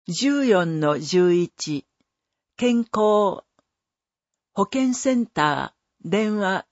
14-11 健康保健センター電話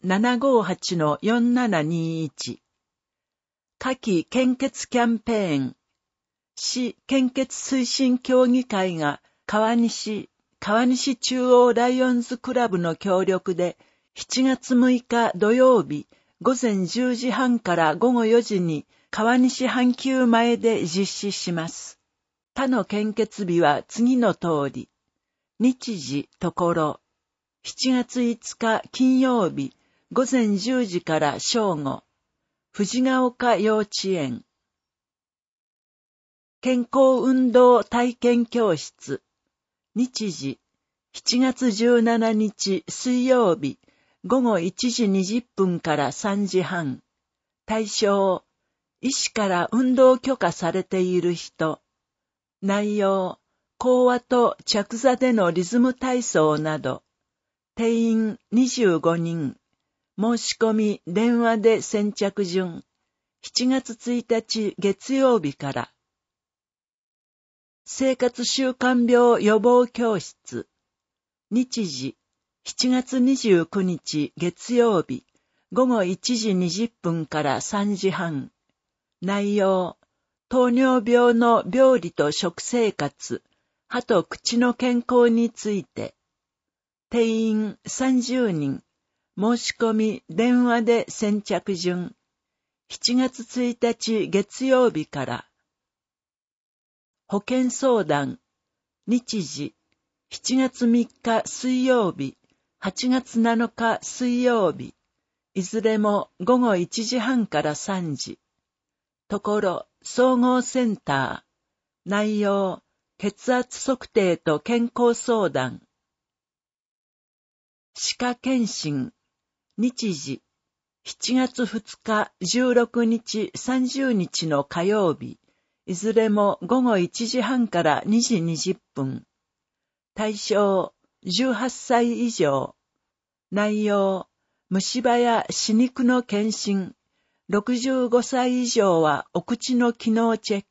758-4721 夏季献血キャンペーン市献血推進協議会が川西中央ライオンズクラブの協力で7月6日土曜日午前10時半から午後4時に川西阪急前で実施します。他の献血日は次の通り。日時ところ。7月5日金曜日午前10時から正午。藤ヶ丘幼稚園。健康運動体験教室。日時7月17日水曜日午後1時20分から3時半。対象、医師から運動許可されている人。内容、講話と着座でのリズム体操など。定員25人。申し込み電話で先着順。7月1日月曜日から。生活習慣病予防教室。日時、7月29日月曜日、午後1時20分から3時半。内容、糖尿病の病理と食生活、歯と口の健康について。定員30人。申し込み電話で先着順。7月1日月曜日から。保健相談。日時。7月3日水曜日、8月7日水曜日。いずれも午後1時半から3時。ところ、総合センター。内容、血圧測定と健康相談。歯科検診。日時。7月2日、16日、30日の火曜日。いずれも午後1時半から2時20分。対象、18歳以上。内容、虫歯や歯肉の検診。65歳以上はお口の機能チェッ